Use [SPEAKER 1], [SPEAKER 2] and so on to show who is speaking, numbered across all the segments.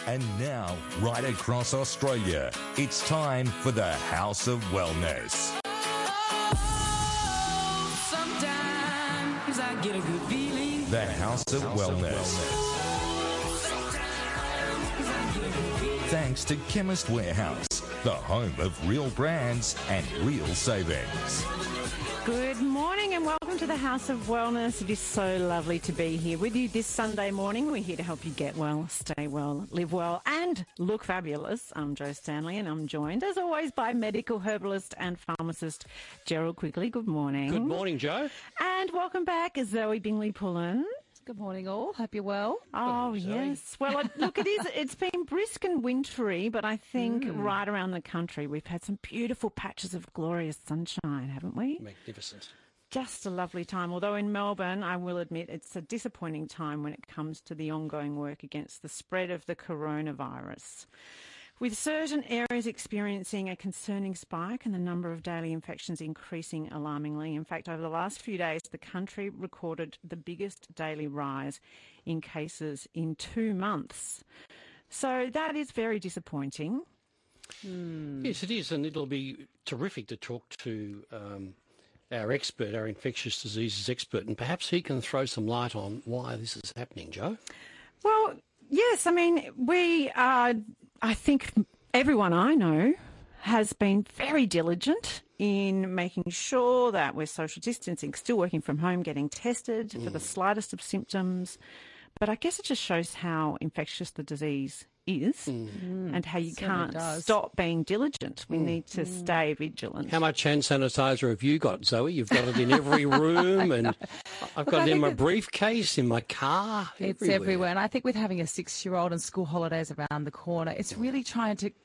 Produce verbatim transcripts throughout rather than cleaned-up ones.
[SPEAKER 1] And now, right across Australia, it's time for the House of Wellness.
[SPEAKER 2] Oh, sometimes I get a good feeling.
[SPEAKER 1] The House of Wellness. Thanks to Chemist Warehouse, the home of real brands and real savings.
[SPEAKER 3] Good morning and welcome to the House of Wellness. It is so lovely to be here with you this Sunday morning. We're here to help you get well, stay well, live well and look fabulous. I'm Jo Stanley and I'm joined as always by medical herbalist and pharmacist Gerald Quigley. Good morning.
[SPEAKER 4] Good morning, Jo.
[SPEAKER 3] And welcome back Zoe Bingley-Pullen.
[SPEAKER 5] Good morning, all. Hope you're well.
[SPEAKER 3] Oh,
[SPEAKER 4] Zoe.
[SPEAKER 3] yes. Well, I- look, it is. It's been brisk and wintry, but I think mm. right around the country we've had some beautiful patches of glorious sunshine, haven't we?
[SPEAKER 4] Magnificent.
[SPEAKER 3] Just a lovely time. Although in Melbourne, I will admit, it's a disappointing time when it comes to the ongoing work against the spread of the coronavirus. With certain areas experiencing a concerning spike and the number of daily infections increasing alarmingly. In fact, over the last few days, the country recorded the biggest daily rise in cases in two months. So that is very disappointing.
[SPEAKER 4] Mm. Yes, it is, and it'll be terrific to talk to um, our expert, our infectious diseases expert, and perhaps he can throw some light on why this is happening, Jo.
[SPEAKER 3] Well, yes, I mean, we are... I think everyone I know has been very diligent in making sure that we're social distancing, still working from home, getting tested mm. for the slightest of symptoms. But I guess it just shows how infectious the disease is mm. and how you can't does. stop being diligent. We mm. need to mm. stay vigilant.
[SPEAKER 4] How much hand sanitizer have you got, Zoe? You've got it in every room, and I've got Look, it in my briefcase, in my car.
[SPEAKER 5] It's
[SPEAKER 4] everywhere.
[SPEAKER 5] everywhere. And I think with having a six-year-old and school holidays around the corner, it's really trying to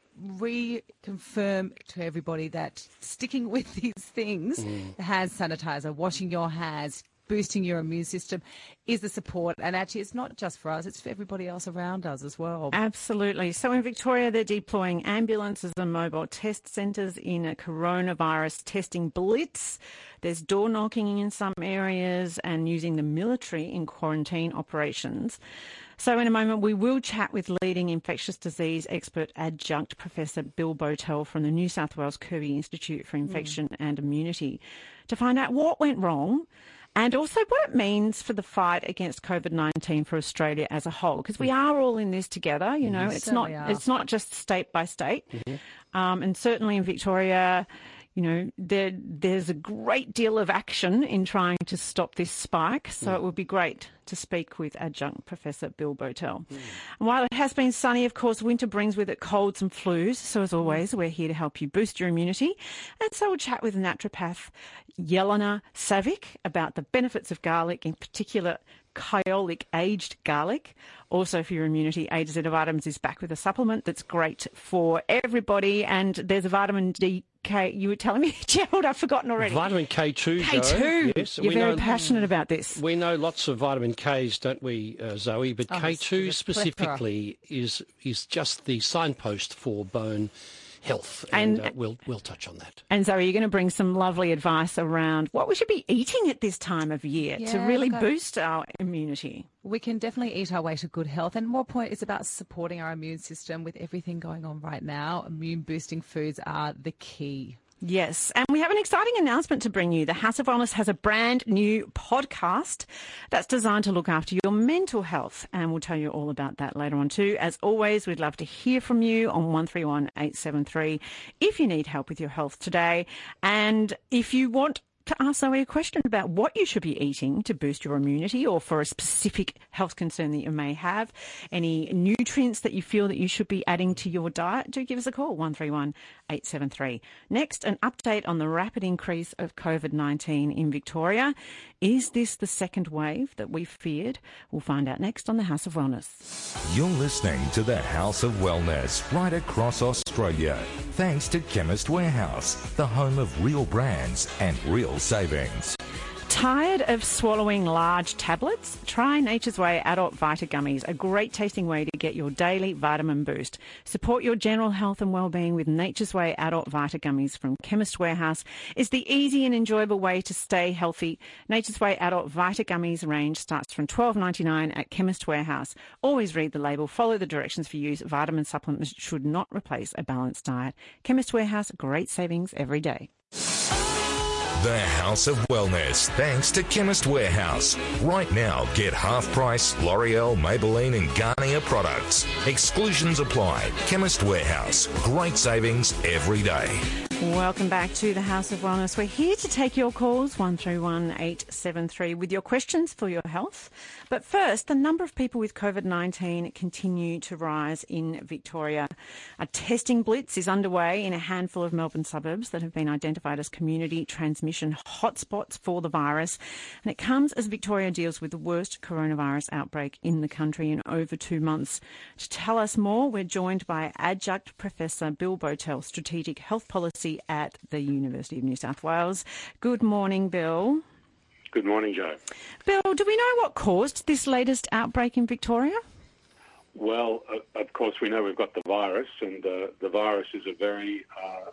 [SPEAKER 5] reconfirm to everybody that sticking with these things, mm. hand sanitizer, washing your hands, boosting your immune system is the support. And actually, it's not just for us, it's for everybody else around us as well.
[SPEAKER 3] Absolutely. So in Victoria, they're deploying ambulances and mobile test centres in a coronavirus testing blitz. There's door knocking in some areas and using the military in quarantine operations. So in a moment, we will chat with leading infectious disease expert adjunct Professor Bill Bowtell from the New South Wales Kirby Institute for Infection mm. and Immunity to find out what went wrong and also what it means for the fight against COVID nineteen for Australia as a whole, because we are all in this together. You know,
[SPEAKER 5] mm-hmm.
[SPEAKER 3] it's not
[SPEAKER 5] are.
[SPEAKER 3] it's not just state by state,
[SPEAKER 4] mm-hmm.
[SPEAKER 3] um, and certainly in Victoria, you know, there there's a great deal of action in trying to stop this spike. So mm. it would be great to speak with adjunct Professor Bill Bowtell. Mm. And while it has been sunny, of course, winter brings with it colds and flus. So as always, we're here to help you boost your immunity. And so we'll chat with naturopath Jelena Savic about the benefits of garlic, in particular Kyolic aged garlic. Also for your immunity, A to Z Vitamins is back with a supplement that's great for everybody. And there's a vitamin D K. You were telling me, Gerald, I've forgotten already.
[SPEAKER 4] Vitamin K two,
[SPEAKER 3] K two.
[SPEAKER 4] Yes,
[SPEAKER 3] You're
[SPEAKER 4] we
[SPEAKER 3] very
[SPEAKER 4] know,
[SPEAKER 3] passionate about this.
[SPEAKER 4] We know lots of vitamin Ks, don't we, uh, Zoe? But
[SPEAKER 5] oh,
[SPEAKER 4] K two specifically is is just the signpost for bone health, and, and uh, we'll we'll touch on that.
[SPEAKER 3] And Zoe, you're going to bring some lovely advice around what we should be eating at this time of year
[SPEAKER 5] yeah,
[SPEAKER 3] to really
[SPEAKER 5] okay.
[SPEAKER 3] boost our immunity.
[SPEAKER 5] We can definitely eat our way to good health, and more point is about supporting our immune system with everything going on right now. Immune boosting foods are the key.
[SPEAKER 3] Yes, and we have an exciting announcement to bring you. The House of Wellness has a brand new podcast that's designed to look after your mental health, and we'll tell you all about that later on too. As always, we'd love to hear from you on one three one eight seven three if you need help with your health today, and if you want to ask Zoe a question about what you should be eating to boost your immunity or for a specific health concern that you may have, any nutrients that you feel that you should be adding to your diet, do give us a call, one three one eight seven three. Next, an update on the rapid increase of COVID nineteen in Victoria. Is this the second wave that we feared? We'll find out next on the House of Wellness.
[SPEAKER 1] You're listening to the House of Wellness right across Australia. Thanks to Chemist Warehouse, the home of real brands and real savings.
[SPEAKER 3] Tired of swallowing large tablets? Try Nature's Way Adult Vita Gummies, a great tasting way to get your daily vitamin boost. Support your general health and well-being with Nature's Way Adult Vita Gummies from Chemist Warehouse. It's the easy and enjoyable way to stay healthy. Nature's Way Adult Vita Gummies range starts from twelve dollars ninety-nine at Chemist Warehouse. Always read the label, follow the directions for use. Vitamin supplements should not replace a balanced diet. Chemist Warehouse, great savings every day.
[SPEAKER 1] The House of Wellness, thanks to Chemist Warehouse. Right now, get half-price L'Oreal, Maybelline and Garnier products. Exclusions apply. Chemist Warehouse, great savings every day.
[SPEAKER 3] Welcome back to the House of Wellness. We're here to take your calls, one three one eight seven three, with your questions for your health. But first, the number of people with COVID nineteen continue to rise in Victoria. A testing blitz is underway in a handful of Melbourne suburbs that have been identified as community transmission hotspots for the virus. And it comes as Victoria deals with the worst coronavirus outbreak in the country in over two months. To tell us more, we're joined by Adjunct Professor Bill Bowtell, Strategic Health Policy at the University of New South Wales. Good morning, Bill.
[SPEAKER 6] Good morning, Joe.
[SPEAKER 3] Bill, do we know what caused this latest outbreak in Victoria?
[SPEAKER 6] Well, uh, of course, we know we've got the virus, and uh, the virus is a very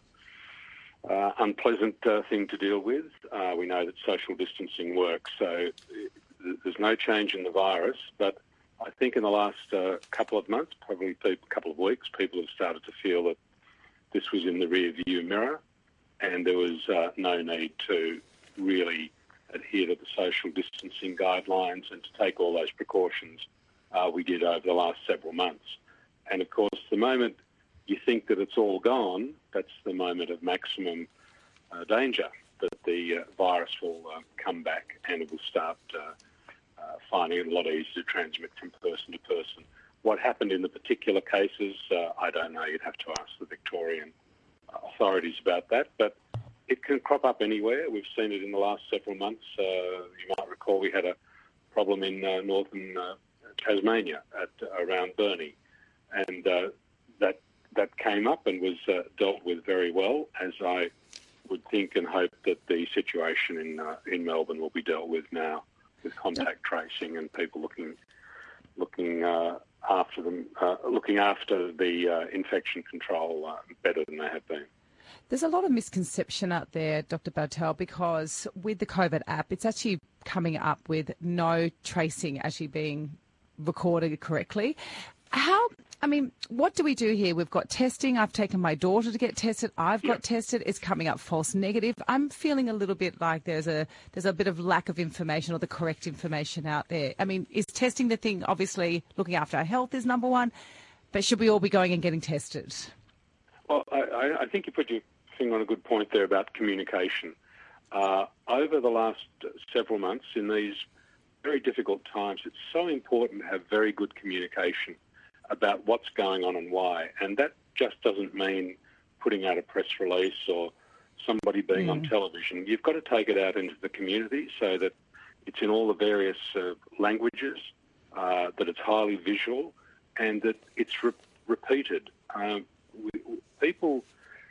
[SPEAKER 6] uh, uh, unpleasant uh, thing to deal with. Uh, we know that social distancing works, so uh, there's no change in the virus. But I think in the last uh, couple of months, probably a couple of weeks, people have started to feel that this was in the rear view mirror, and there was uh, no need to really adhere to the social distancing guidelines and to take all those precautions uh, we did over the last several months. And of course, the moment you think that it's all gone, that's the moment of maximum uh, danger, that the uh, virus will uh, come back and it will start uh, uh, finding it a lot easier to transmit from person to person. What happened in the particular cases, uh, I don't know. You'd have to ask the Victorian authorities about that. But it can crop up anywhere. We've seen it in the last several months. Uh, you might recall we had a problem in uh, northern uh, Tasmania at around Burnie, and uh, that that came up and was uh, dealt with very well, as I would think and hope that the situation in uh, in Melbourne will be dealt with now, with contact tracing and people looking looking. Uh, after them, uh, looking after the uh, infection control uh, better than they have been.
[SPEAKER 5] There's a lot of misconception out there, Doctor Bowtell, because with the COVID app, it's actually coming up with no tracing actually being recorded correctly. How, I mean, what do we do here? We've got testing. I've taken my daughter to get tested. I've got yep. tested. It's coming up false negative. I'm feeling a little bit like there's a there's a bit of lack of information or the correct information out there. I mean, is testing the thing? Obviously, looking after our health is number one, but should we all be going and getting tested?
[SPEAKER 6] Well, I, I think you put your finger on a good point there about communication. Uh, over the last several months, in these very difficult times, it's so important to have very good communication about what's going on and why. And that just doesn't mean putting out a press release or somebody being mm. on television. You've got to take it out into the community so that it's in all the various uh, languages, uh, that it's highly visual, and that it's re- repeated. Um, we, people,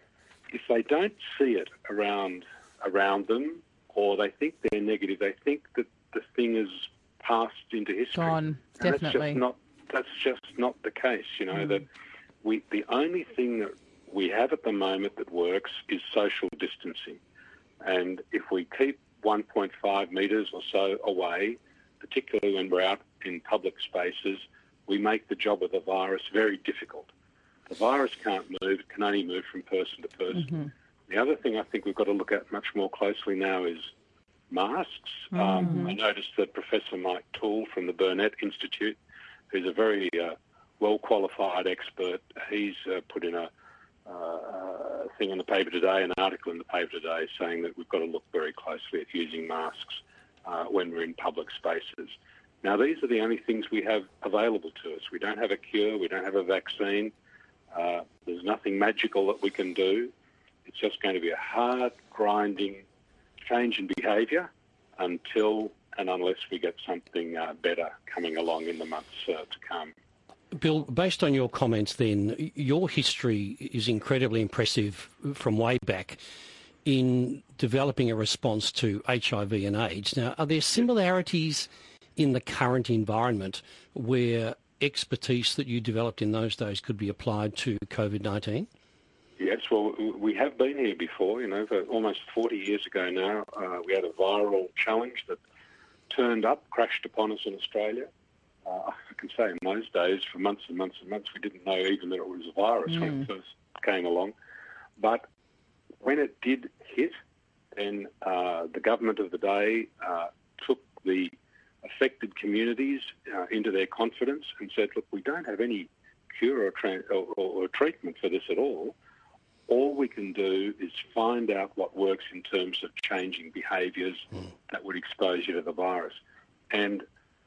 [SPEAKER 6] if they don't see it around around them, or they think they're negative, they think that the thing is passed into history.
[SPEAKER 5] Gone,
[SPEAKER 6] and
[SPEAKER 5] definitely.
[SPEAKER 6] That's just not, that's just not the case, you know, mm. that we the only thing that we have at the moment that works is social distancing. And if we keep one point five metres or so away, particularly when we're out in public spaces, we make the job of the virus very difficult. The virus can't move, it can only move from person to person. Mm-hmm. The other thing I think we've got to look at much more closely now is masks. Mm-hmm. Um, I noticed that Professor Mike Toole from the Burnett Institute, who's a very uh, well-qualified expert, he's uh, put in a uh, thing in the paper today, an article in the paper today, saying that we've got to look very closely at using masks uh, when we're in public spaces. Now, these are the only things we have available to us. We don't have a cure, we don't have a vaccine. Uh, there's nothing magical that we can do. It's just going to be a hard, grinding change in behaviour until and unless we get something uh, better coming along in the months uh, to come.
[SPEAKER 4] Bill, based on your comments then, your history is incredibly impressive from way back in developing a response to H I V and AIDS. Now, are there similarities in the current environment where expertise that you developed in those days could be applied to COVID nineteen?
[SPEAKER 6] Yes, well, we have been here before. You know, for almost forty years ago now, uh, we had a viral challenge that turned up, crashed upon us in Australia. Uh, I can say in those days, for months and months and months, we didn't know even that it was a virus mm. when it first came along. But when it did hit, then uh, the government of the day uh, took the affected communities uh, into their confidence and said, look, we don't have any cure or, tra- or, or, or treatment for this at all. All we can do is find out what works in terms of changing behaviours mm. that would expose you to the virus. And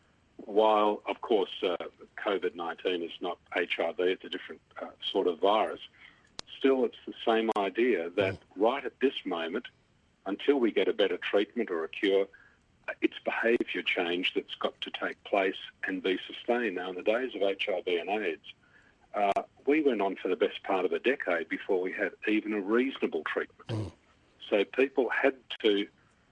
[SPEAKER 6] while, of course, uh, COVID nineteen is not H I V, it's a different uh, sort of virus, still it's the same idea that mm. right at this moment, until we get a better treatment or a cure, it's behaviour change that's got to take place and be sustained. Now, in the days of H I V and AIDS, uh, we went on for the best part of a decade before we had even a reasonable treatment. Mm. So people had to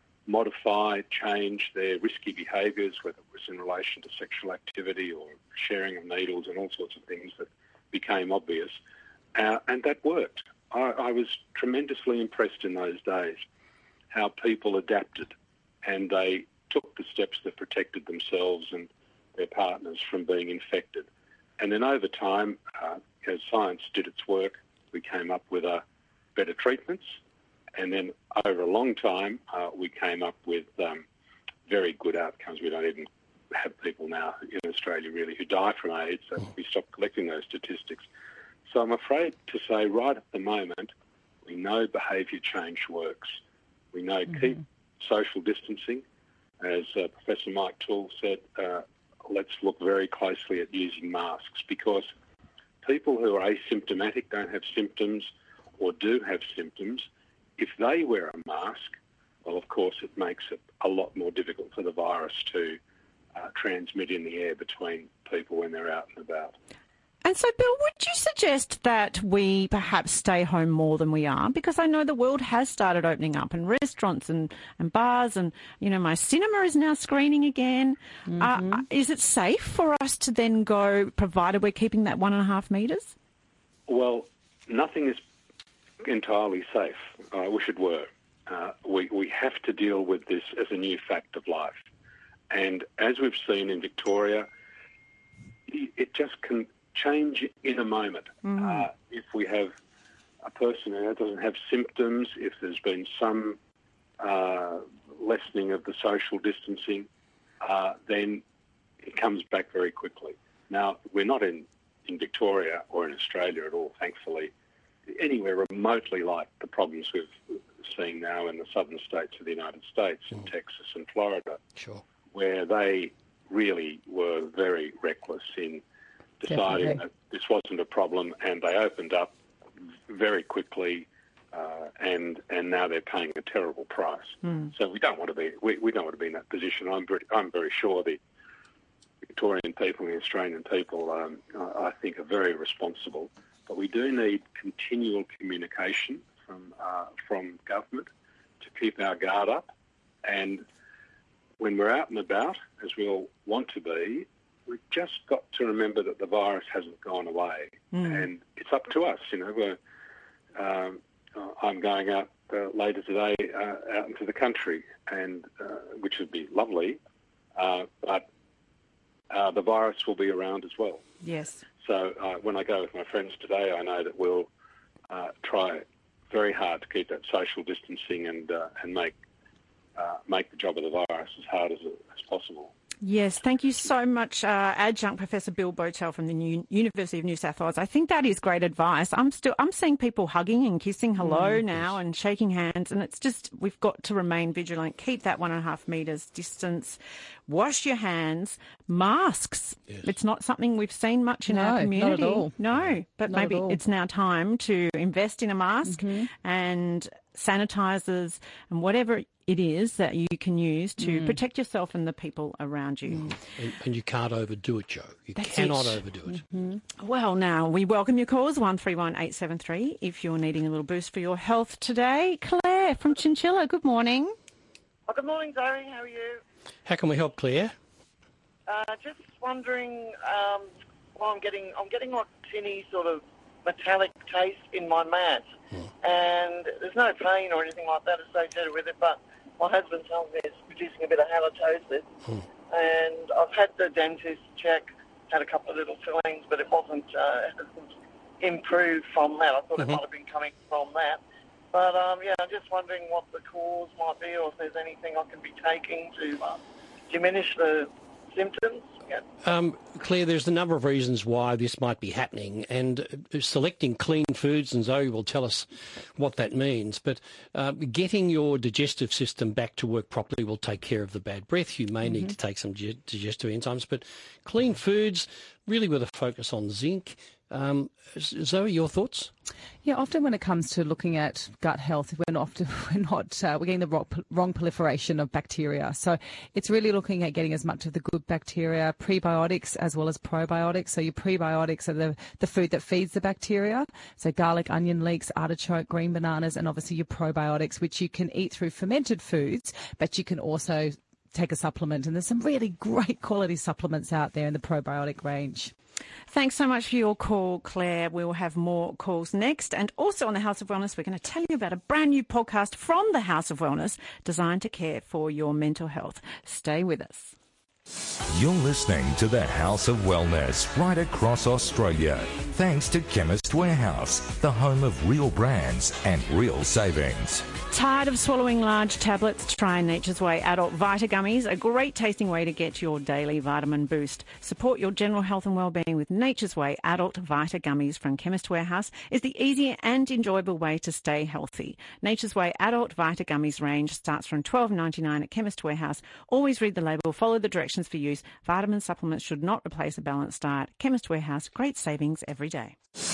[SPEAKER 6] modify, change their risky behaviours, whether it was in relation to sexual activity or sharing of needles and all sorts of things that became obvious. Uh, and that worked. I, I was tremendously impressed in those days how people adapted and they took the steps that protected themselves and their partners from being infected. And then over time, uh, as science did its work, we came up with uh, better treatments. And then over a long time, uh, we came up with um, very good outcomes. We don't even have people now in Australia really who die from AIDS. So we stopped collecting those statistics. So I'm afraid to say right at the moment, we know behaviour change works. We know mm-hmm. keep social distancing. As uh, Professor Mike Toole said, uh, let's look very closely at using masks, because people who are asymptomatic, don't have symptoms, or do have symptoms, if they wear a mask, well, of course, it makes it a lot more difficult for the virus to uh, transmit in the air between people when they're out and about.
[SPEAKER 3] And so, Bill, would you suggest that we perhaps stay home more than we are? Because I know the world has started opening up, and restaurants and, and bars, and, you know, my cinema is now screening again. Mm-hmm. Uh, is it safe for us to then go, provided we're keeping that one and a half metres?
[SPEAKER 6] Well, nothing is entirely safe. I wish it were. Uh, we, we have to deal with this as a new fact of life. And as we've seen in Victoria, it just can change in a moment. Mm. Uh, if we have a person who doesn't have symptoms, if there's been some uh, lessening of the social distancing, uh, then it comes back very quickly. Now, we're not in, in Victoria or in Australia at all, thankfully, anywhere remotely like the problems we've seen now in the southern states of the United States, mm. in Texas and Florida,
[SPEAKER 4] sure.
[SPEAKER 6] where they really were very reckless in deciding Definitely. that this wasn't a problem, and they opened up very quickly, uh, and and now they're paying a terrible price. Mm. So we don't want to be we, we don't want to be in that position. I'm very, I'm very sure the Victorian people and the Australian people, um, I think, are very responsible. But we do need continual communication from uh, from government to keep our guard up, and when we're out and about, as we all want to be, we've just got to remember that the virus hasn't gone away, mm. and it's up to us. You know, we're, um, I'm going out uh, later today uh, out into the country, and uh, which would be lovely, uh, but uh, the virus will be around as well.
[SPEAKER 3] Yes.
[SPEAKER 6] So uh, when I go with my friends today, I know that we'll uh, try very hard to keep that social distancing and uh, and make uh, make the job of the virus as hard as, as possible.
[SPEAKER 3] Yes, thank you so much, uh, Adjunct Professor Bill Bowtell from the New University of New South Wales. I think that is great advice. I'm still I'm seeing people hugging and kissing hello mm, now yes. and shaking hands, and it's just we've got to remain vigilant. Keep that one and a half metres distance. Wash your hands. Masks. Yes. It's not something we've seen much in
[SPEAKER 5] no,
[SPEAKER 3] our community.
[SPEAKER 5] Not at all.
[SPEAKER 3] No, but
[SPEAKER 5] not
[SPEAKER 3] maybe it's now time to invest in a mask mm-hmm. and sanitizers, and whatever it is that you can use to
[SPEAKER 5] Mm.
[SPEAKER 3] protect yourself and the people around you.
[SPEAKER 4] Mm. And, and you can't overdo it, Joe. You
[SPEAKER 3] That's
[SPEAKER 4] cannot
[SPEAKER 3] it.
[SPEAKER 4] overdo it.
[SPEAKER 3] Mm-hmm. Well, now, we welcome your calls, one three one eight seven three, if you're needing a little boost for your health today. Claire from Chinchilla, good morning.
[SPEAKER 7] Oh, good morning, Zoe. How are you?
[SPEAKER 4] How can we help, Claire?
[SPEAKER 7] Uh, just wondering, um, well, I'm getting, I'm getting like tinny sort of metallic taste in my mat,
[SPEAKER 4] Mm.
[SPEAKER 7] and there's no pain or anything like that associated with it, but my husband tells me it's producing a bit of halitosis,
[SPEAKER 4] Mm.
[SPEAKER 7] and I've had the dentist check, had a couple of little fillings, but it wasn't, uh, it hasn't improved from that. I thought
[SPEAKER 4] Mm-hmm.
[SPEAKER 7] it might have been coming from that. But, um, yeah, I'm just wondering what the cause might be, or if there's anything I can be taking to uh, diminish the symptoms. Yeah.
[SPEAKER 4] Um, Claire, there's a number of reasons why this might be happening, and uh, selecting clean foods, and Zoe will tell us what that means, but uh, getting your digestive system back to work properly will take care of the bad breath. You may mm-hmm. need to take some dig- digestive enzymes, but clean foods, really with a focus on zinc. Um, Zoe, your thoughts?
[SPEAKER 5] Yeah, often when it comes to looking at gut health, we're not often, we're not uh, we're getting the wrong, wrong proliferation of bacteria. So it's really looking at getting as much of the good bacteria, prebiotics as well as probiotics. So your prebiotics are the the food that feeds the bacteria. So garlic, onion leeks, artichoke, green bananas, and obviously your probiotics, which you can eat through fermented foods, but you can also take a supplement. And there's some really great quality supplements out there in the probiotic range.
[SPEAKER 3] Thanks so much for your call, Claire. We will have more calls next. And also on the House of Wellness, we're going to tell you about a brand new podcast from the House of Wellness designed to care for your mental health. Stay with us.
[SPEAKER 1] You're listening to the House of Wellness right across Australia. Thanks to Chemist Warehouse, the home of real brands and real savings.
[SPEAKER 3] Tired of swallowing large tablets? Try Nature's Way Adult Vita Gummies, a great tasting way to get your daily vitamin boost. Support your general health and well-being with Nature's Way Adult Vita Gummies from Chemist Warehouse is the easy and enjoyable way to stay healthy. Nature's Way Adult Vita Gummies range starts from twelve ninety-nine at Chemist Warehouse. Always read the label, follow the directions for use. Vitamin supplements should not replace a balanced diet. Chemist Warehouse, great savings every day.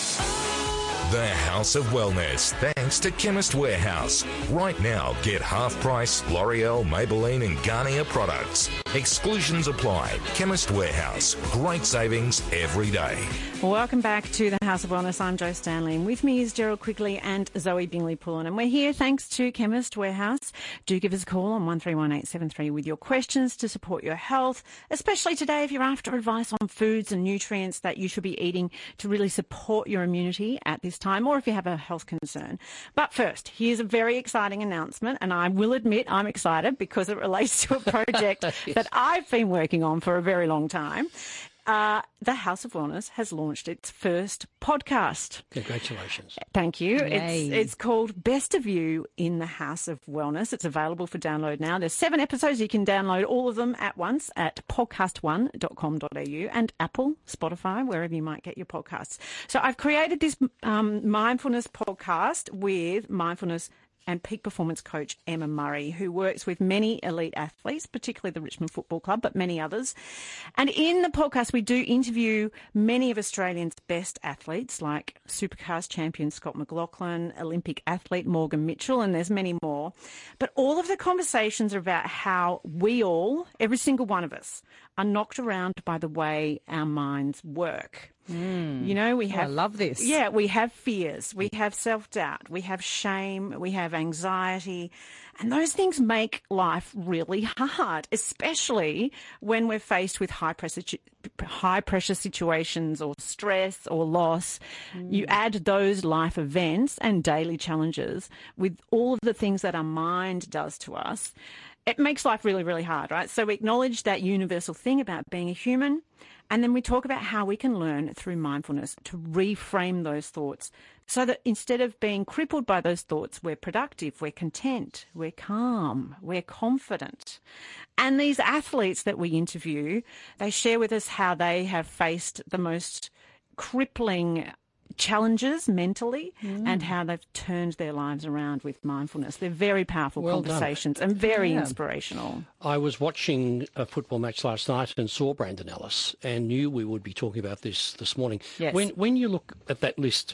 [SPEAKER 1] The House of Wellness, thanks to Chemist Warehouse. Right now, get half-price L'Oreal, Maybelline and Garnier products. Exclusions apply. Chemist Warehouse, great savings every day.
[SPEAKER 3] Welcome back to the House of Wellness. I'm Jo Stanley, and with me is Gerald Quigley and Zoe Bingley-Pullen. And we're here thanks to Chemist Warehouse. Do give us a call on one three one eight seven three with your questions to support your health, especially today if you're after advice on foods and nutrients that you should be eating to really support your immunity at this time, or if you have a health concern. But first, here's a very exciting announcement, and I will admit I'm excited because it relates to a project yes. that I've been working on for a very long time. Uh, the House of Wellness has launched its first podcast.
[SPEAKER 4] Congratulations.
[SPEAKER 3] Thank you.
[SPEAKER 5] Yay.
[SPEAKER 3] It's it's called Best of You in the House of Wellness. It's available for download now. There's seven episodes. You can download all of them at once at podcast one dot com dot a u and Apple, Spotify, wherever you might get your podcasts. So I've created this um, mindfulness podcast with mindfulness and peak performance coach Emma Murray, who works with many elite athletes, particularly the Richmond Football Club, but many others. And in the podcast, we do interview many of Australians' best athletes, like Supercars champion Scott McLaughlin, Olympic athlete Morgan Mitchell, and there's many more. But all of the conversations are about how we all, every single one of us, are knocked around by the way our minds work.
[SPEAKER 5] Mm.
[SPEAKER 3] You know, we have...
[SPEAKER 5] Oh, I love this.
[SPEAKER 3] Yeah, we have fears, we have self-doubt, we have shame, we have anxiety, and those things make life really hard, especially when we're faced with high pressure, high pressure situations or stress or loss. Mm. You add those life events and daily challenges with all of the things that our mind does to us. It makes life really, really hard, right? So we acknowledge that universal thing about being a human, and then we talk about how we can learn through mindfulness to reframe those thoughts so that instead of being crippled by those thoughts, we're productive, we're content, we're calm, we're confident. And these athletes that we interview, they share with us how they have faced the most crippling challenges mentally mm. and how they've turned their lives around with mindfulness. They're very powerful well conversations done. and very yeah. inspirational.
[SPEAKER 4] I was watching a football match last night and saw Brandon Ellis and knew we would be talking about this this morning.
[SPEAKER 3] Yes.
[SPEAKER 4] When when you look at that list,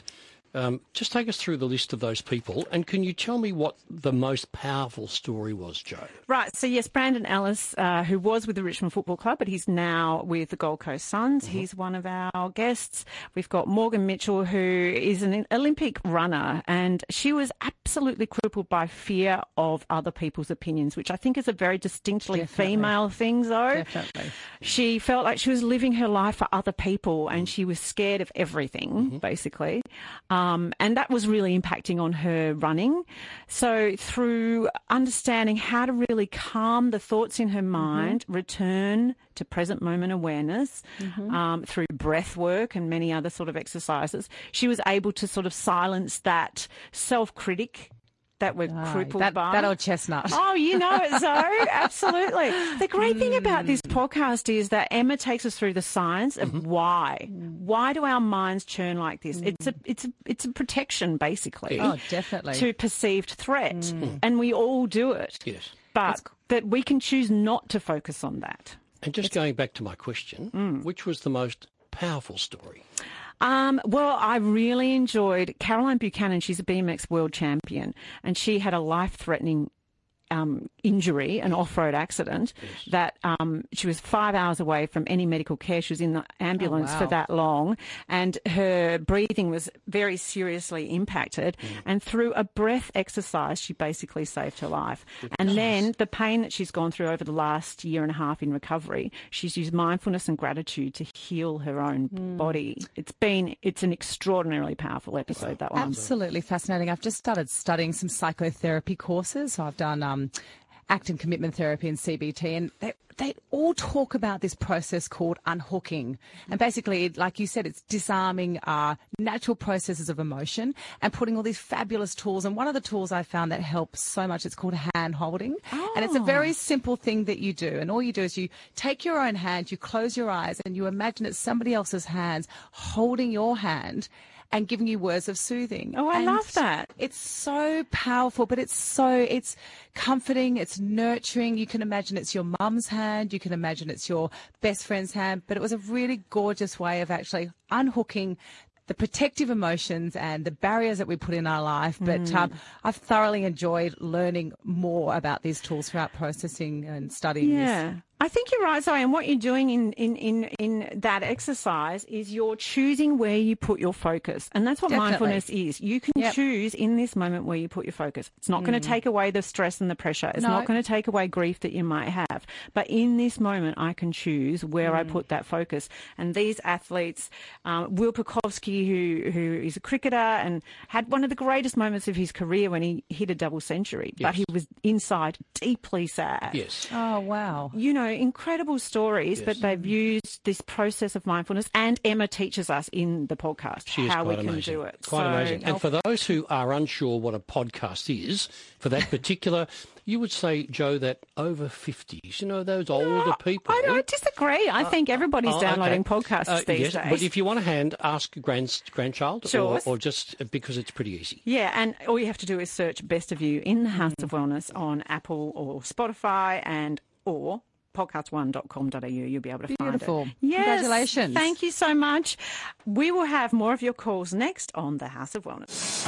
[SPEAKER 4] Um, just take us through the list of those people, and can you tell me what the most powerful story was, Jo?
[SPEAKER 3] Right, so yes, Brandon Ellis, uh, who was with the Richmond Football Club, but he's now with the Gold Coast Suns. Mm-hmm. He's one of our guests. We've got Morgan Mitchell, who is an Olympic runner, and she was absolutely crippled by fear of other people's opinions, which I think is a very distinctly Definitely. female thing, though.
[SPEAKER 5] Definitely.
[SPEAKER 3] She felt like she was living her life for other people, and she was scared of everything, mm-hmm. basically. Um, and that was really impacting on her running. So through understanding how to really calm the thoughts in her mind, mm-hmm. return to present moment awareness, mm-hmm. um, through breath work and many other sort of exercises, she was able to sort of silence that self-critic that we're oh, crippled
[SPEAKER 5] that,
[SPEAKER 3] by.
[SPEAKER 5] That old chestnut.
[SPEAKER 3] Oh, you know it, Zoe. Absolutely. The great mm. thing about this podcast is that Emma takes us through the science of mm-hmm. why. Mm. Why do our minds churn like this? Mm. It's a it's a, it's a protection, basically.
[SPEAKER 5] Oh, definitely. To
[SPEAKER 3] perceived threat. Mm. And we all do it.
[SPEAKER 4] Yes.
[SPEAKER 3] But That's... that we can choose not to focus on that.
[SPEAKER 4] And just it's... going back to my question, mm. which was the most powerful story?
[SPEAKER 3] Um, well, I really enjoyed Caroline Buchanan. She's a B M X world champion, and she had a life-threatening um, injury, an off-road accident, yes. that um, she was five hours away from any medical care. She was in the ambulance oh, wow. for that long, and her breathing was very seriously impacted. Mm. And through a breath exercise, she basically saved her life. Good and goodness. Then the pain that she's gone through over the last year and a half in recovery, she's used mindfulness and gratitude to heal her own mm. body. It's been, it's an extraordinarily powerful episode, that one.
[SPEAKER 5] Absolutely fascinating. I've just started studying some psychotherapy courses. So I've done um, ACT and commitment therapy and C B T, and they, they all talk about this process called unhooking. And basically, like you said, it's disarming our natural processes of emotion and putting all these fabulous tools. And one of the tools I found that helps so much, it's called hand holding. Oh. And it's a very simple thing that you do. And all you do is you take your own hand, you close your eyes, and you imagine it's somebody else's hands holding your hand and giving you words of soothing.
[SPEAKER 3] Oh, I
[SPEAKER 5] and
[SPEAKER 3] love that.
[SPEAKER 5] It's so powerful, but it's so, it's comforting, it's nurturing. You can imagine it's your mum's hand, you can imagine it's your best friend's hand, but it was a really gorgeous way of actually unhooking the protective emotions and the barriers that we put in our life. But mm. um, I've thoroughly enjoyed learning more about these tools throughout processing and studying
[SPEAKER 3] yeah.
[SPEAKER 5] this.
[SPEAKER 3] I think you're right, Zoe, and what you're doing in, in, in, in that exercise is you're choosing where you put your focus. And that's what Definitely. mindfulness is. You can yep. choose in this moment where you put your focus. It's not mm. going to take away the stress and the pressure. It's no. not going to take away grief that you might have. But in this moment, I can choose where mm. I put that focus. And these athletes, um, Will Pukowski, who, who is a cricketer and had one of the greatest moments of his career when he hit a double century, yes. but he was inside deeply sad.
[SPEAKER 4] Yes.
[SPEAKER 5] Oh, wow.
[SPEAKER 3] You know, incredible stories, yes. but they've used this process of mindfulness, and Emma teaches us in the podcast
[SPEAKER 4] she
[SPEAKER 3] how we
[SPEAKER 4] amazing.
[SPEAKER 3] can do it.
[SPEAKER 4] Quite
[SPEAKER 3] so,
[SPEAKER 4] amazing. And for those who are unsure what a podcast is, for that particular, you would say, Jo, that over fifties, you know, those older no, people.
[SPEAKER 3] I don't disagree. I uh, think everybody's
[SPEAKER 4] uh,
[SPEAKER 3] downloading
[SPEAKER 4] okay.
[SPEAKER 3] podcasts
[SPEAKER 4] uh,
[SPEAKER 3] these
[SPEAKER 4] yes,
[SPEAKER 3] days.
[SPEAKER 4] But if you want a hand, ask grand, grandchild
[SPEAKER 3] sure.
[SPEAKER 4] or, or just because it's pretty easy.
[SPEAKER 3] Yeah, and all you have to do is search Best of You in the House mm. of Wellness on Apple or Spotify and or podcast one dot com dot a u. You'll be able to
[SPEAKER 5] Beautiful.
[SPEAKER 3] find it. Yes,
[SPEAKER 5] congratulations.
[SPEAKER 3] Thank you so much. We will have more of your calls next on the House of Wellness.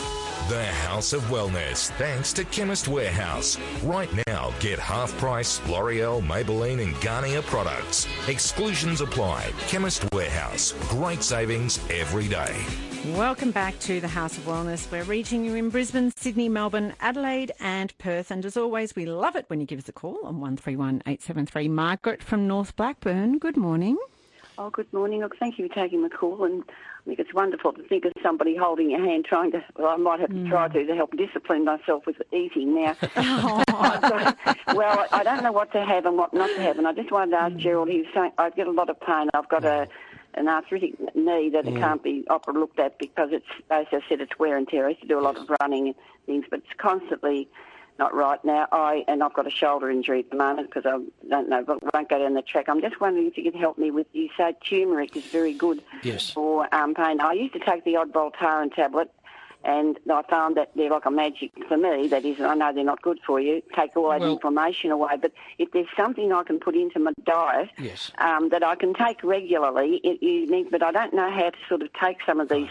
[SPEAKER 1] The House of Wellness, thanks to Chemist Warehouse. Right now, get half-price L'Oreal, Maybelline and Garnier products. Exclusions apply. Chemist Warehouse. Great savings every day.
[SPEAKER 3] Welcome back to the House of Wellness. We're reaching you in Brisbane, Sydney, Melbourne, Adelaide and Perth. And as always, we love it when you give us a call on one three one eight seven three. Margaret from North Blackburn, good morning.
[SPEAKER 8] Oh, good morning. Look, thank you for taking the call. And I think it's wonderful to think of somebody holding your hand trying to, well, I might have to mm. try to, to help discipline myself with eating now. oh. Well, I don't know what to have and what not to have. And I just wanted to ask mm. Gerald, he was saying, I get a lot of pain. I've got a an arthritic knee that mm. it can't be opera looked at because it's, as I said, it's wear and tear. I used to do a lot of running and things, but it's constantly not right now. I and I've got a shoulder injury at the moment because I don't know, but won't go down the track. I'm just wondering if you could help me with, you say turmeric is very good
[SPEAKER 4] yes.
[SPEAKER 8] for um, pain. I used to take the odd Voltaren tablet, and I found that they're like a magic for me. That is, I know they're not good for you, take all that well, inflammation away. But if there's something I can put into my diet
[SPEAKER 4] yes.
[SPEAKER 8] um, that I can take regularly, it, you need, but I don't know how to sort of take some of these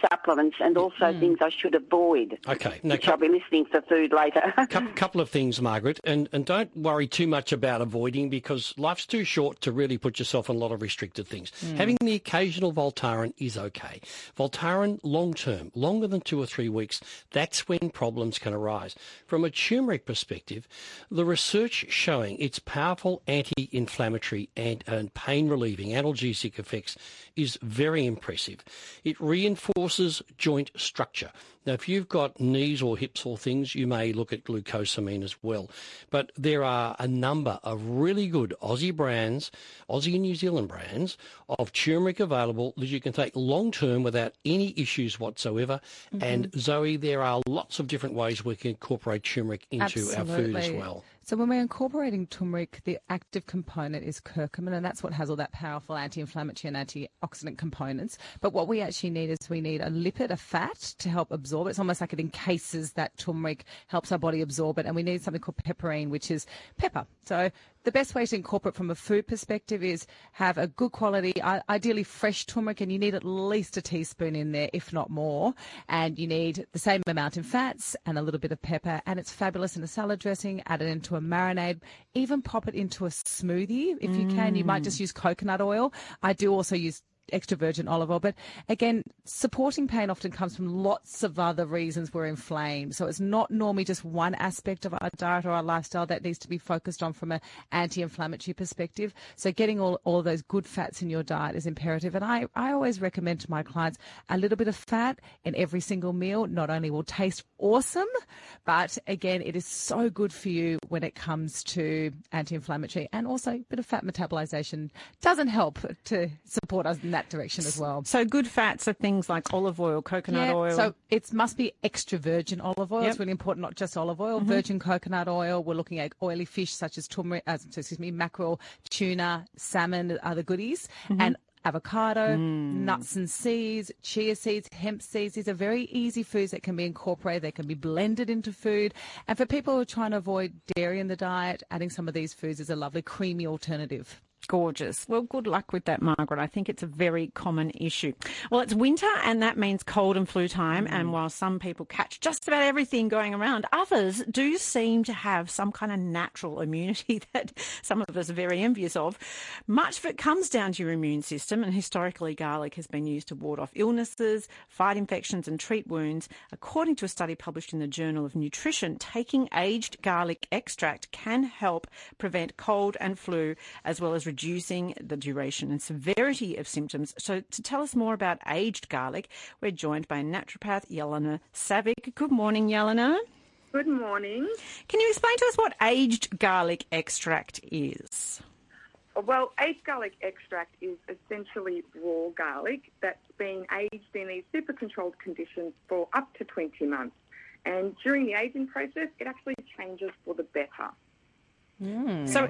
[SPEAKER 8] supplements and also mm. things I should avoid.
[SPEAKER 4] Okay. Now,
[SPEAKER 8] which I'll be listening for food later.
[SPEAKER 4] A couple of things, Margaret, and, and don't worry too much about avoiding because life's too short to really put yourself on a lot of restricted things. Mm. Having the occasional Voltaren is okay. Voltaren, long-term, longer than two or three weeks, that's when problems can arise. From a turmeric perspective, the research showing its powerful anti-inflammatory and, and pain-relieving analgesic effects is very impressive. It reinforces joint structure. Now, if you've got knees or hips or things, you may look at glucosamine as well. But there are a number of really good Aussie brands, Aussie and New Zealand brands, of turmeric available that you can take long-term without any issues whatsoever. Mm-hmm. And, Zoe, there are lots of different ways we can incorporate turmeric into
[SPEAKER 5] Absolutely.
[SPEAKER 4] our food as well.
[SPEAKER 5] So when we're incorporating turmeric, the active component is curcumin, and that's what has all that powerful anti-inflammatory and antioxidant components. But what we actually need is we need a lipid, a fat, to help absorb it. It's almost like it encases that turmeric, helps our body absorb it, and we need something called pepperine, which is pepper. So the best way to incorporate from a food perspective is have a good quality, ideally fresh turmeric, and you need at least a teaspoon in there, if not more. And you need the same amount in fats and a little bit of pepper, and it's fabulous in a salad dressing, add it into a marinade, even pop it into a smoothie if you can. You might just use coconut oil. I do also use extra virgin olive oil. But again, supporting pain often comes from lots of other reasons we're inflamed. So it's not normally just one aspect of our diet or our lifestyle that needs to be focused on from an anti-inflammatory perspective. So getting all, all of those good fats in your diet is imperative. And I, I always recommend to my clients a little bit of fat in every single meal. Not only will taste awesome, but again, it is so good for you when it comes to anti-inflammatory, and also a bit of fat metabolization doesn't help to support us in that direction as well.
[SPEAKER 3] So good fats are things like olive oil, coconut
[SPEAKER 5] yeah,
[SPEAKER 3] oil.
[SPEAKER 5] So it must be extra virgin olive oil.
[SPEAKER 3] Yep.
[SPEAKER 5] It's really important, not just olive oil. Mm-hmm. Virgin coconut oil. We're looking at oily fish such as turmeric, uh, excuse me, mackerel, tuna, salmon, other goodies, mm-hmm. and avocado, mm. nuts and seeds, chia seeds, hemp seeds. These are very easy foods that can be incorporated. They can be blended into food. And for people who are trying to avoid dairy in the diet, adding some of these foods is a lovely creamy alternative.
[SPEAKER 3] Gorgeous. Well, good luck with that, Margaret. I think it's a very common issue. Well, it's winter and that means cold and flu time. Mm. And while some people catch just about everything going around, others do seem to have some kind of natural immunity that some of us are very envious of. Much of it comes down to your immune system, and historically garlic has been used to ward off illnesses, fight infections and treat wounds. According to a study published in the Journal of Nutrition, taking aged garlic extract can help prevent cold and flu, as well as reducing the duration and severity of symptoms. So to tell us more about aged garlic, we're joined by naturopath Jelena Savic. Good morning, Jelena.
[SPEAKER 9] Good morning.
[SPEAKER 3] Can you explain to us what aged garlic extract is?
[SPEAKER 9] Well, aged garlic extract is essentially raw garlic that's been aged in these super controlled conditions for up to twenty months. And during the aging process, it actually changes for the better.
[SPEAKER 3] Mm. So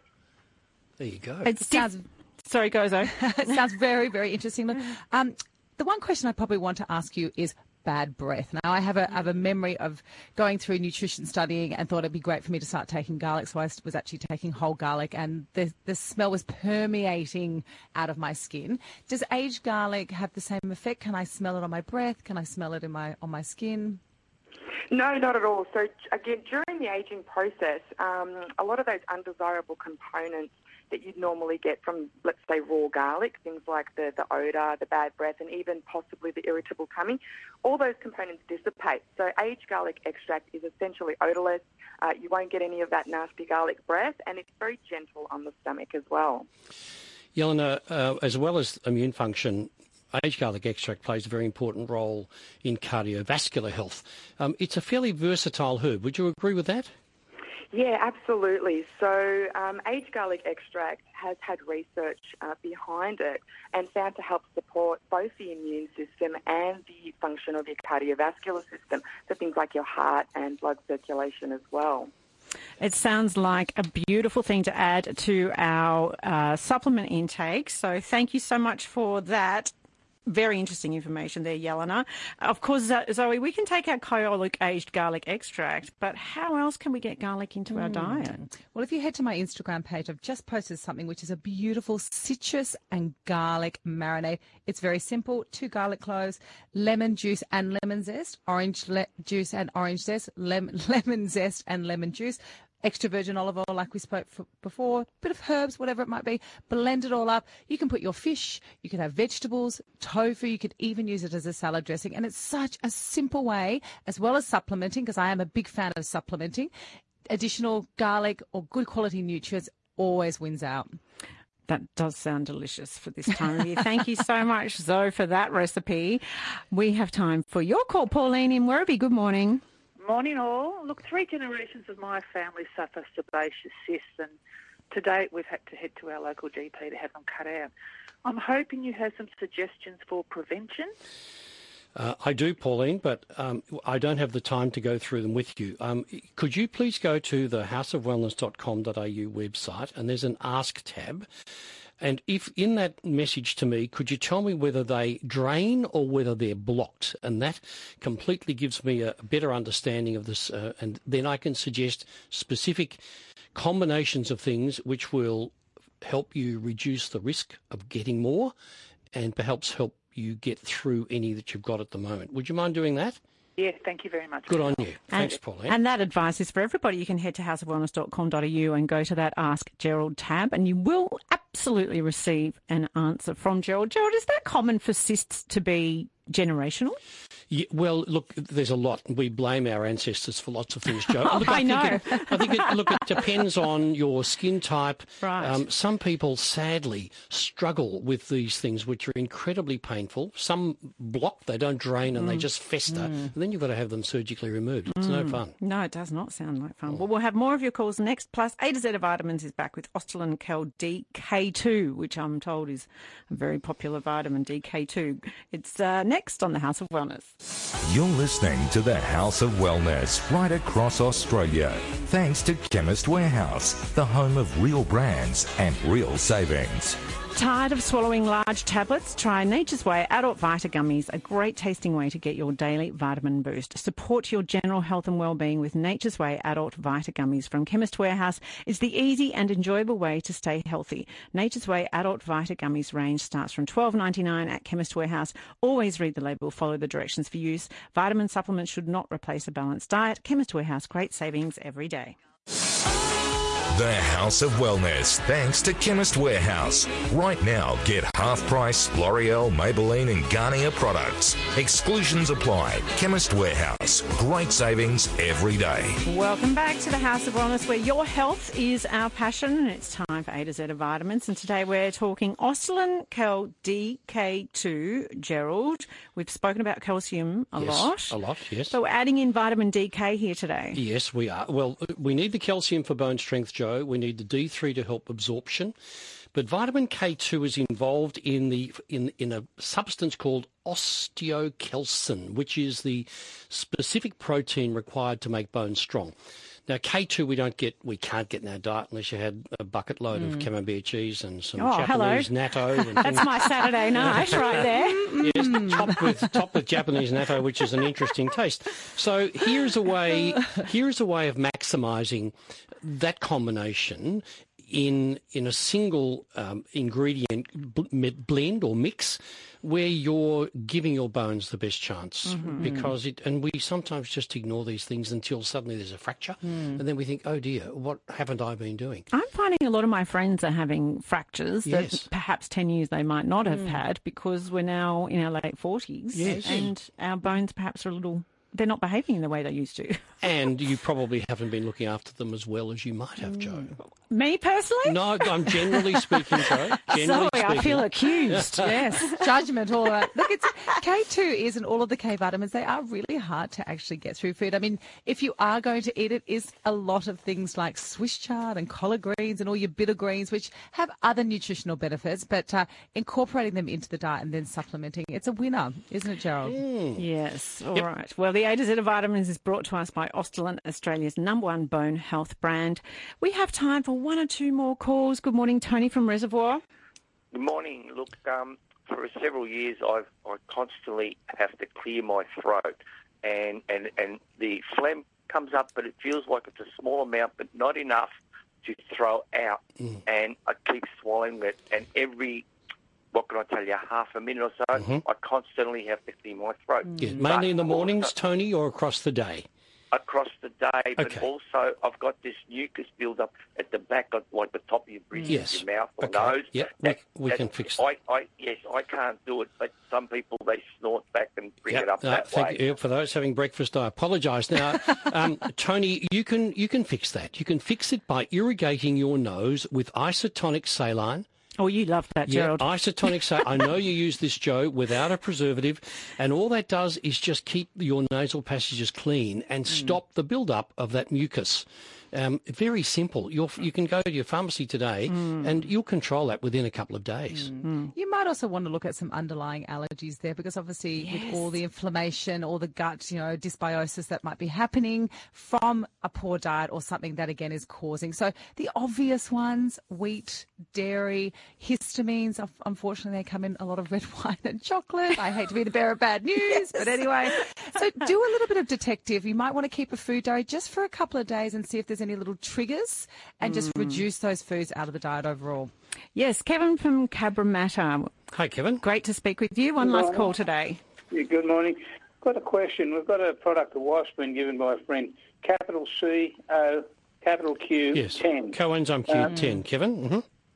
[SPEAKER 4] there you go.
[SPEAKER 5] It sounds,
[SPEAKER 3] sorry, go Zoe.
[SPEAKER 5] It sounds very, very interesting. Um, the one question I probably want to ask you is bad breath. Now, I have a, I have a memory of going through nutrition studying and thought it'd be great for me to start taking garlic. So I was actually taking whole garlic, and the, the smell was permeating out of my skin. Does aged garlic have the same effect? Can I smell it on my breath? Can I smell it in my on my skin?
[SPEAKER 9] No, not at all. So again, during the aging process, um, a lot of those undesirable components that you'd normally get from, let's say, raw garlic, things like the, the odour, the bad breath, and even possibly the irritable tummy, all those components dissipate. So aged garlic extract is essentially odourless. Uh, you won't get any of that nasty garlic breath, and it's very gentle on the stomach as well.
[SPEAKER 4] Jelena, uh, as well as immune function, aged garlic extract plays a very important role in cardiovascular health. Um, it's a fairly versatile herb. Would you agree with that?
[SPEAKER 9] Yeah, absolutely. So um, aged garlic extract has had research uh, behind it and found to help support both the immune system and the function of your cardiovascular system, so things like your heart and blood circulation as well.
[SPEAKER 3] It sounds like a beautiful thing to add to our uh, supplement intake. So thank you so much for that. Very interesting information there, Yelena. Of course, Zoe, we can take our Kyolic aged garlic extract, but how else can we get garlic into mm. our diet?
[SPEAKER 5] Well, if you head to my Instagram page, I've just posted something which is a beautiful citrus and garlic marinade. It's very simple. Two garlic cloves, lemon juice and lemon zest, orange le- juice and orange zest, lem- lemon zest and lemon juice, extra virgin olive oil like we spoke for before, bit of herbs, whatever it might be, blend it all up. You can put your fish, you can have vegetables, tofu, you could even use it as a salad dressing. And it's such a simple way, as well as supplementing, because I am a big fan of supplementing. Additional garlic or good quality nutrients always wins out.
[SPEAKER 3] That does sound delicious for this time of year. Thank you so much, Zoe, for that recipe. We have time for your call. Pauline in Werribee, good morning.
[SPEAKER 10] Morning all. Look, three generations of my family suffer sebaceous cysts, and to date we've had to head to our local G P to have them cut out. I'm hoping you have some suggestions for prevention.
[SPEAKER 4] Uh, I do, Pauline, but um, I don't have the time to go through them with you. Um, could you please go to the house of wellness dot com dot a u website, and there's an Ask tab. And if in that message to me, could you tell me whether they drain or whether they're blocked? And that completely gives me a better understanding of this. Uh, and then I can suggest specific combinations of things which will help you reduce the risk of getting more and perhaps help you get through any that you've got at the moment. Would you mind doing that?
[SPEAKER 10] Yeah, thank you very much.
[SPEAKER 4] Good on you.
[SPEAKER 3] And,
[SPEAKER 4] Thanks, Pauline.
[SPEAKER 3] And that advice is for everybody. You can head to house of wellness dot com dot a u and go to that Ask Gerald tab, and you will absolutely receive an answer from Gerald. Gerald, is that common for cysts to be generational?
[SPEAKER 4] Yeah, well, look, there's a lot. We blame our ancestors for lots of things, Joe.
[SPEAKER 3] Oh,
[SPEAKER 4] look,
[SPEAKER 3] I,
[SPEAKER 4] I
[SPEAKER 3] know.
[SPEAKER 4] Think it, I think, it, look, it depends on your skin type.
[SPEAKER 3] Right.
[SPEAKER 4] Um, some people, sadly, struggle with these things, which are incredibly painful. Some block, they don't drain, and mm. they just fester. Mm. And then you've got to have them surgically removed. It's mm. no fun.
[SPEAKER 3] No, it does not sound like fun. Mm. Well, we'll have more of your calls next. Plus, A to Z of Vitamins is back with Ostolin Kel D K two, which I'm told is a very popular vitamin, D K two. It's uh, next on the House of Wellness.
[SPEAKER 1] You're listening to the House of Wellness right across Australia. Thanks to Chemist Warehouse, the home of real brands and real savings.
[SPEAKER 3] Tired of swallowing large tablets? Try Nature's Way Adult Vita Gummies, a great tasting way to get your daily vitamin boost. Support your general health and well-being with Nature's Way Adult Vita Gummies from Chemist Warehouse. It's the easy and enjoyable way to stay healthy. Nature's Way Adult Vita Gummies range starts from twelve ninety-nine at Chemist Warehouse. Always read the label, follow the directions for use. Vitamin supplements should not replace a balanced diet. Chemist Warehouse, great savings every day.
[SPEAKER 1] The House of Wellness, thanks to Chemist Warehouse. Right now, get half-price L'Oreal, Maybelline and Garnier products. Exclusions apply. Chemist Warehouse. Great savings every day.
[SPEAKER 3] Welcome back to the House of Wellness, where your health is our passion, and it's time for A to Z of Vitamins. And today we're talking Ostolin Kel D K two, Gerald. We've spoken about calcium a
[SPEAKER 4] yes,
[SPEAKER 3] lot.
[SPEAKER 4] a lot, yes.
[SPEAKER 3] So we're adding in vitamin D K here today.
[SPEAKER 4] Yes, we are. Well, we need the calcium for bone strength, Joe. We need the D three to help absorption. But vitamin K two is involved in the in in a substance called osteocalcin, which is the specific protein required to make bones strong. Now, K two we don't get, we can't get in our diet unless you had a bucket load mm. of camembert cheese and some
[SPEAKER 3] oh,
[SPEAKER 4] Japanese
[SPEAKER 3] hello.
[SPEAKER 4] natto. And
[SPEAKER 3] That's
[SPEAKER 4] things.
[SPEAKER 3] my Saturday night right there.
[SPEAKER 4] Yes, topped with topped with Japanese natto, which is an interesting taste. So here's a way here's a way of maximising that combination in in a single um, ingredient b- blend or mix, where you're giving your bones the best chance. Mm-hmm. Because it, and we sometimes just ignore these things until suddenly there's a fracture, mm. and then we think, oh dear, what haven't I been doing?
[SPEAKER 3] I'm finding a lot of my friends are having fractures
[SPEAKER 4] yes.
[SPEAKER 3] that perhaps ten years they might not have mm. had, because we're now in our late forties,
[SPEAKER 4] yes.
[SPEAKER 3] and our bones perhaps are a little, they're not behaving in the way they used to.
[SPEAKER 4] And you probably haven't been looking after them as well as you might have, Joe.
[SPEAKER 3] Me personally?
[SPEAKER 4] No, I'm generally speaking, Joe. Generally
[SPEAKER 3] Sorry,
[SPEAKER 4] speaking.
[SPEAKER 3] I feel accused. Yes.
[SPEAKER 5] Judgment, all of that. Look, it's K two is, and all of the K vitamins, they are really hard to actually get through food. I mean, if you are going to eat it, is a lot of things like Swiss chard and collard greens and all your bitter greens, which have other nutritional benefits, but uh, incorporating them into the diet and then supplementing, it's a winner, isn't it, Gerald?
[SPEAKER 4] Mm.
[SPEAKER 3] Yes. All
[SPEAKER 4] yep.
[SPEAKER 3] right. Well, the A to Z of Vitamins is brought to us by Ostolin, Australia's number one bone health brand. We have time for one or two more calls. Good morning, Tony from Reservoir.
[SPEAKER 11] Good morning. Look, um, for several years, I've I constantly have to clear my throat, and, and, and the phlegm comes up, but it feels like it's a small amount, but not enough to throw out. Mm. And I keep swallowing it, and every, what can I tell you, half a minute or so, mm-hmm. I constantly have to clear my throat.
[SPEAKER 4] Yeah, mainly but in the mornings, also, Tony, or across the day?
[SPEAKER 11] Across the day, but
[SPEAKER 4] okay.
[SPEAKER 11] also I've got this mucus build-up at the back of, like the top of your bridge,
[SPEAKER 4] yes.
[SPEAKER 11] of your mouth or
[SPEAKER 4] okay.
[SPEAKER 11] nose.
[SPEAKER 4] Yep,
[SPEAKER 11] that,
[SPEAKER 4] we, we can fix that.
[SPEAKER 11] I, I, yes, I can't do it, but some people, they snort back and bring
[SPEAKER 4] yep.
[SPEAKER 11] it up
[SPEAKER 4] no,
[SPEAKER 11] that
[SPEAKER 4] thank
[SPEAKER 11] way.
[SPEAKER 4] You. For those having breakfast, I apologise. Now, um, Tony, you can you can fix that. You can fix it by irrigating your nose with isotonic saline.
[SPEAKER 3] Oh, you love that,
[SPEAKER 4] yeah,
[SPEAKER 3] Gerald.
[SPEAKER 4] Isotonic saline. I know you use this, Joe, without a preservative, and all that does is just keep your nasal passages clean and mm. stop the build-up of that mucus. Um, very simple. You're, you can go to your pharmacy today mm. and you'll control that within a couple of days.
[SPEAKER 5] Mm. Mm. You might also want to look at some underlying allergies there, because obviously yes. with all the inflammation, all the gut, you know, dysbiosis that might be happening from a poor diet or something that again is causing. So the obvious ones, wheat, dairy, histamines, unfortunately they come in a lot of red wine and chocolate. I hate to be the bearer of bad news, yes. but anyway. So do a little bit of detective. You might want to keep a food diary just for a couple of days and see if there's any little triggers and mm. just reduce those foods out of the diet overall.
[SPEAKER 3] Yes, Kevin from Cabramatta.
[SPEAKER 4] Hi, Kevin.
[SPEAKER 3] Great to speak with you. One
[SPEAKER 12] Good
[SPEAKER 3] last
[SPEAKER 12] morning.
[SPEAKER 3] call today.
[SPEAKER 12] Yeah, good morning. Got a question. We've got a product, a wife's been given by a friend, capital C O, capital Q,
[SPEAKER 4] yes.
[SPEAKER 12] ten.
[SPEAKER 4] Coenzyme Q
[SPEAKER 12] um,
[SPEAKER 4] ten, Kevin. Mm-hmm.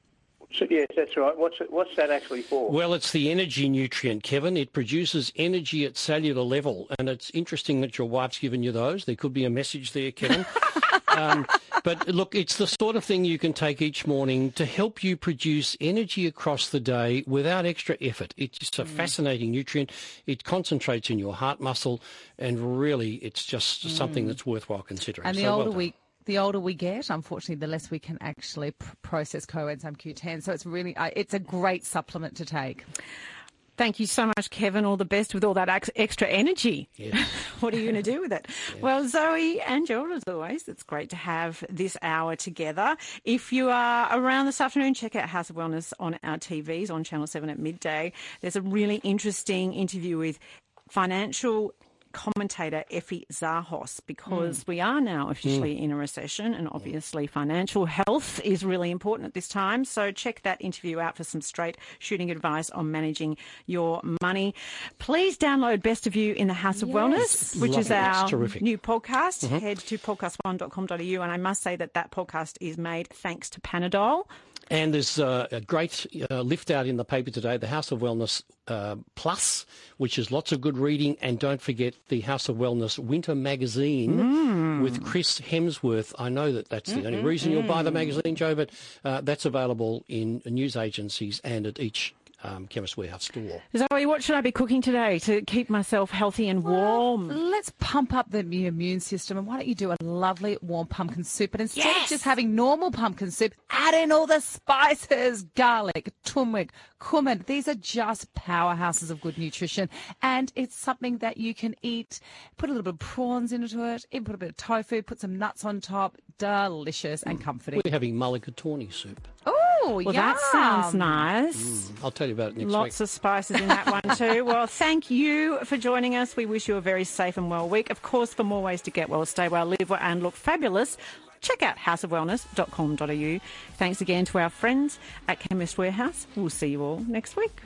[SPEAKER 12] So, yes, that's right. What's it, what's that actually for?
[SPEAKER 4] Well, it's the energy nutrient, Kevin. It produces energy at cellular level, and it's interesting that your wife's given you those. There could be a message there, Kevin. um, but look, it's the sort of thing you can take each morning to help you produce energy across the day without extra effort. It's a mm. fascinating nutrient. It concentrates in your heart muscle, and really it's just mm. something that's worthwhile considering.
[SPEAKER 5] And the
[SPEAKER 4] so
[SPEAKER 5] older
[SPEAKER 4] well
[SPEAKER 5] we The older we get, unfortunately, the less we can actually pr- process coenzyme Q ten. So it's really, uh, it's a great supplement to take.
[SPEAKER 3] Thank you so much, Kevin. All the best with all that ex- extra energy.
[SPEAKER 4] Yeah.
[SPEAKER 3] What are you going to do with it? Yeah. Well, Zoe and Gerald, as always, it's great to have this hour together. If you are around this afternoon, check out House of Wellness on our T Vs on Channel seven at midday. There's a really interesting interview with financial commentator Effie Zahos, because mm. we are now officially mm. in a recession, and obviously financial health is really important at this time. So check that interview out for some straight shooting advice on managing your money. Please download Best of You in the House of yes. Wellness, which
[SPEAKER 4] Lovely.
[SPEAKER 3] is our
[SPEAKER 4] terrific.
[SPEAKER 3] new podcast.
[SPEAKER 4] Mm-hmm.
[SPEAKER 3] Head to podcast one dot com dot a u, and I must say that that podcast is made thanks to Panadol.
[SPEAKER 4] And there's uh, a great uh, lift out in the paper today, the House of Wellness uh, Plus, which is lots of good reading. And don't forget the House of Wellness Winter Magazine mm. with Chris Hemsworth. I know that that's the mm-hmm. only reason you'll buy the magazine, Joe, but uh, that's available in news agencies and at each Um, Chemist Warehouse store.
[SPEAKER 3] Zoe, what should I be cooking today to keep myself healthy and warm?
[SPEAKER 5] Well, let's pump up the immune system, and why don't you do a lovely warm pumpkin soup? But instead
[SPEAKER 3] yes!
[SPEAKER 5] of just having normal pumpkin soup, add in all the spices, garlic, turmeric, cumin. These are just powerhouses of good nutrition, and it's something that you can eat. Put a little bit of prawns into it, even put a bit of tofu, put some nuts on top. Delicious and comforting.
[SPEAKER 4] We're having mulligatawny soup.
[SPEAKER 5] Oh,
[SPEAKER 3] well,
[SPEAKER 5] yum.
[SPEAKER 3] that sounds nice.
[SPEAKER 4] Mm, I'll tell you about it next
[SPEAKER 3] Lots
[SPEAKER 4] week.
[SPEAKER 3] Lots of spices in that one too. Well, thank you for joining us. We wish you a very safe and well week. Of course, for more ways to get well, stay well, live well and look fabulous, check out house of wellness dot com dot a u. Thanks again to our friends at Chemist Warehouse. We'll see you all next week.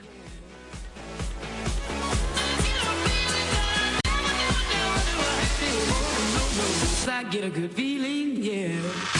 [SPEAKER 2] I get a good feeling, yeah.